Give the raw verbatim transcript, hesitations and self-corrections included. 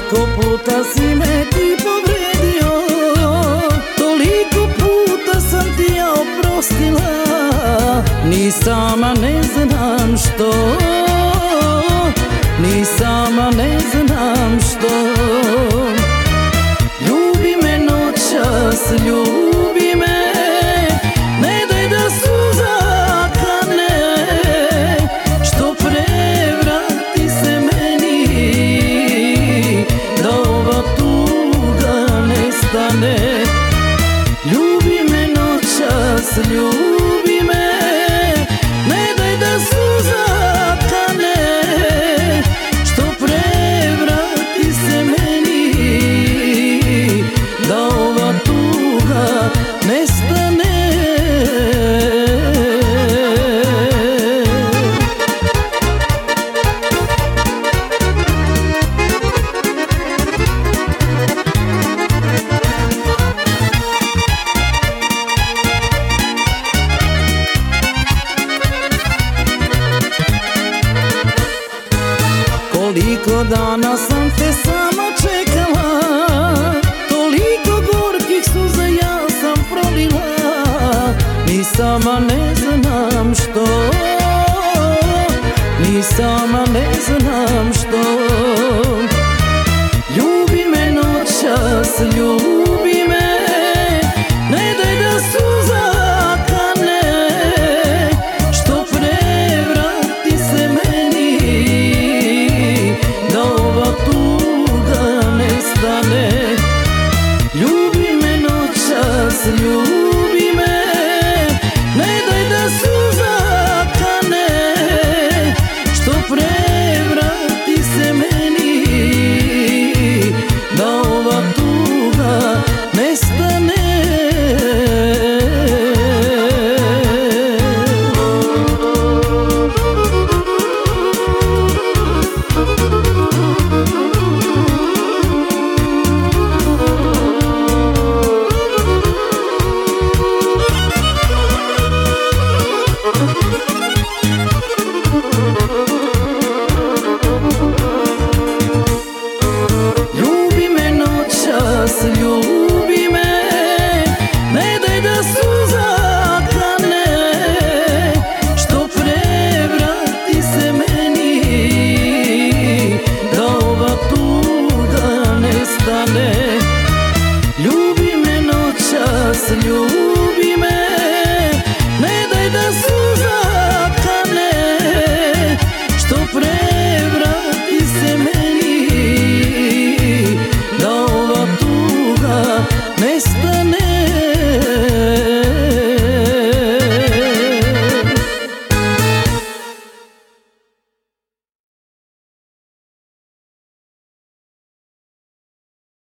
Toliko puta si me ti povredio, toliko puta sam ti ja oprostila, ni sama ne znam što, ni sama ne znam što. Ljubi me noćas, ljubi me, ne daj da suza kane, što pre vrati se meni, da ova tuga nestane. Ljubi me noćas, ljubi me, ne daj da suza kane, što pre vrati se meni, da ova tuga nestane. Koliko dana sam te samo čekala, toliko gorkih suza ja sam prolila, ni sama ne znam što, ni sama ne znam što. Ljubi me noćas, ljubi me, ne daj da suza kane, što pre vrati se meni, da ova tuga nestane. Ljubi me noćas, ljubi me, ne daj da suza kane, što pre vrati se meni, da ova tuga nestane. Ljubi me noćas, ljubi me, ne daj da suza kane, što pre vrati se meni, da ova tuga nestane. Ljubi me noćas, ljubi